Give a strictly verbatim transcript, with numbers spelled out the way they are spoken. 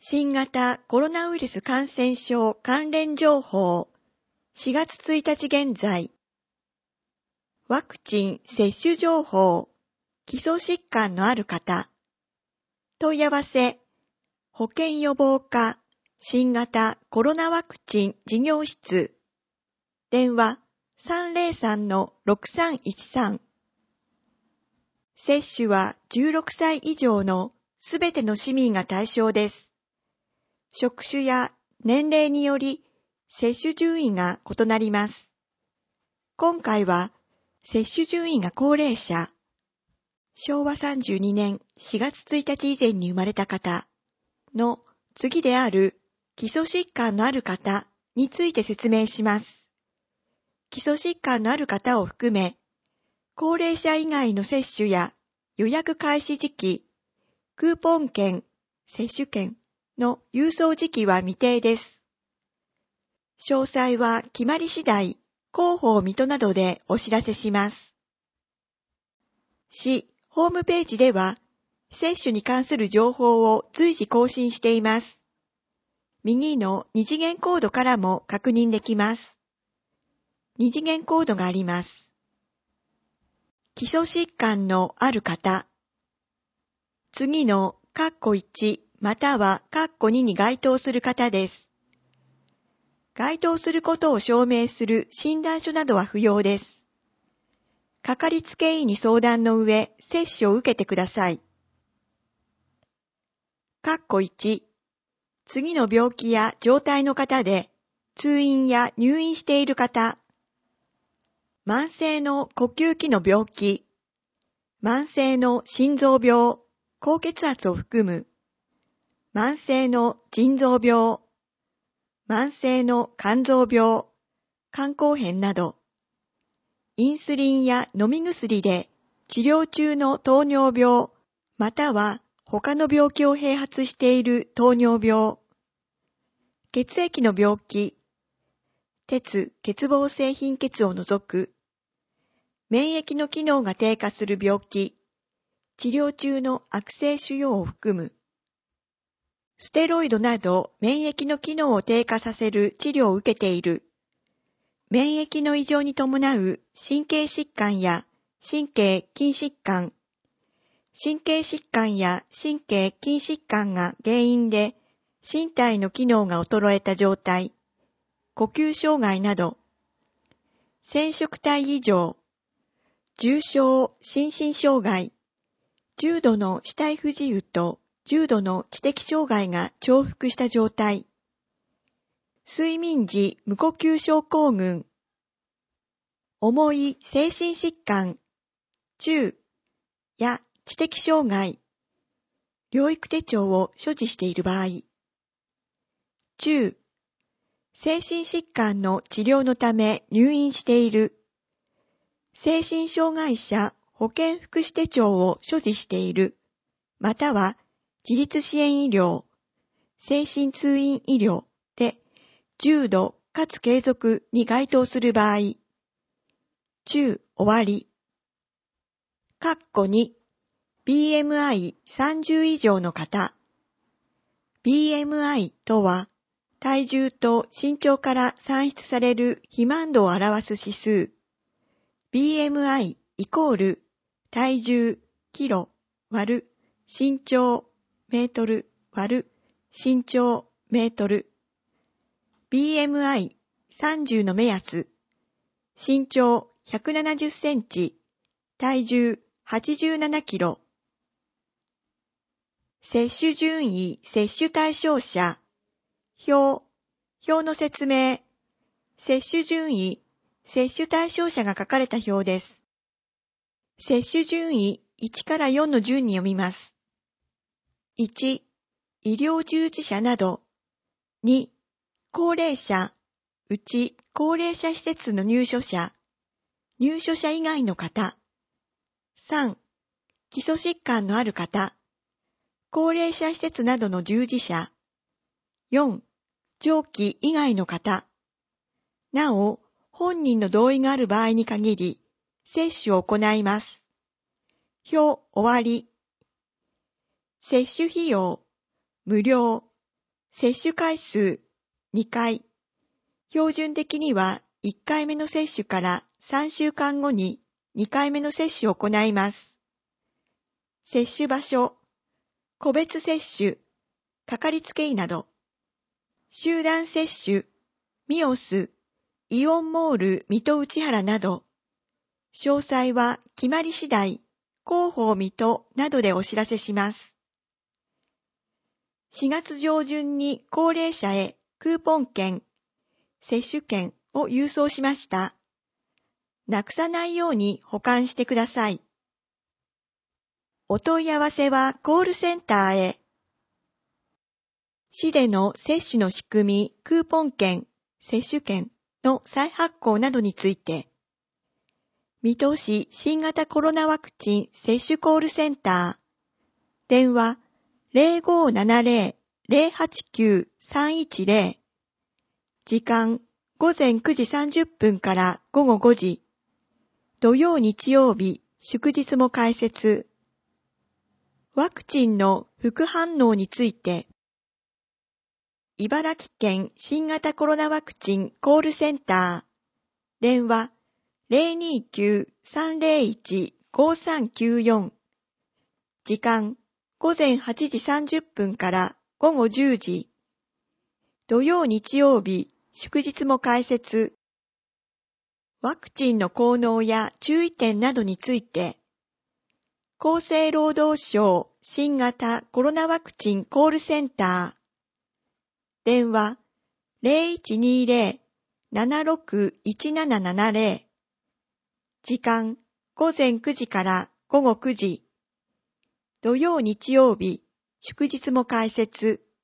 新型コロナウイルス感染症関連情報しがつついたち現在。ワクチン接種情報、基礎疾患のある方。問い合わせ、保健予防課新型コロナワクチン事業室。電話 さんぜろさんのろくさんいちさん。接種はじゅうろくさい以上のすべての市民が対象です。職種や年齢により接種順位が異なります。今回は接種順位が高齢者、しょうわさんじゅうにねんしがつついたち以前に生まれた方の次である基礎疾患のある方について説明します。基礎疾患のある方を含め、高齢者以外の接種や予約開始時期、クーポン券、接種券の郵送時期は未定です。詳細は決まり次第、広報水戸などでお知らせします。市ホームページでは、接種に関する情報を随時更新しています。右の二次元コードからも確認できます。二次元コードがあります。基礎疾患のある方。次のカッコいちまたはカッコにに該当する方です。該当することを証明する診断書などは不要です。かかりつけ医に相談の上、接種を受けてください。カッコいち、次の病気や状態の方で、通院や入院している方、慢性の呼吸器の病気、慢性の心臓病、高血圧を含む、慢性の腎臓病、慢性の肝臓病、肝硬変など、インスリンや飲み薬で治療中の糖尿病、または他の病気を併発している糖尿病、血液の病気、鉄・欠乏性貧血を除く、免疫の機能が低下する病気、治療中の悪性腫瘍を含む、ステロイドなど免疫の機能を低下させる治療を受けている、免疫の異常に伴う神経疾患や神経筋疾患、神経疾患や神経筋疾患が原因で身体の機能が衰えた状態、呼吸障害など、染色体異常、重症心身障害、重度の肢体不自由と重度の知的障害が重複した状態、睡眠時無呼吸症候群、重い精神疾患、中や知的障害、療育手帳を所持している場合、中、精神疾患の治療のため入院している、精神障害者保健福祉手帳を所持している、または自立支援医療、精神通院医療で重度かつ継続に該当する場合、中終わり。カッコに、ビーエムアイさんじゅう 以上の方。ビーエムアイ とは、体重と身長から算出される肥満度を表す指数。ビーエムアイ イコール体重キロ割る身長メートル割る身長メートル。ビーエムアイさんじゅう の目安。身長ひゃくななじゅっセンチ、体重はちじゅうななキロ。接種順位、接種対象者。表、表の説明。接種順位、接種対象者が書かれた表です。接種順位いちからよんの順に読みます。いち、医療従事者など。に、高齢者、うち高齢者施設の入所者、入所者以外の方。さん、基礎疾患のある方、高齢者施設などの従事者。よん、上記以外の方。なお、本人の同意がある場合に限り、接種を行います。表終わり。接種費用、無料、 接種回数にかい。標準的にはいっかいめの接種からさんしゅうかんごににかいめの接種を行います。接種場所、個別接種、かかりつけ医など、集団接種、ミオス、イオンモール水戸内原など、詳細は決まり次第、広報水戸などでお知らせします。しがつ上旬に高齢者へクーポン券、接種券を郵送しました。なくさないように保管してください。お問い合わせはコールセンターへ。市での接種の仕組み、クーポン券、接種券の再発行などについて、水戸市新型コロナワクチン接種コールセンター、電話 ゼロごーななゼロ ゼロはちきゅう さんいちゼロ、時間ごぜんくじさんじゅっぷんからごごごじ、土曜日曜日、祝日も開設。ワクチンの副反応について、茨城県新型コロナワクチンコールセンター、電話 ゼロにきゅう さんゼロいち ごさんきゅうよん、時間ごぜんはちじさんじゅっぷんからごごじゅうじ、土曜日曜日、祝日も開設。ワクチンの効能や注意点などについて、厚生労働省新型コロナワクチンコールセンター、電話 ゼロいちにゼロ ななろくいちななななゼロ、時間ごぜんくじからごごくじ、土曜日曜日、祝日も開設。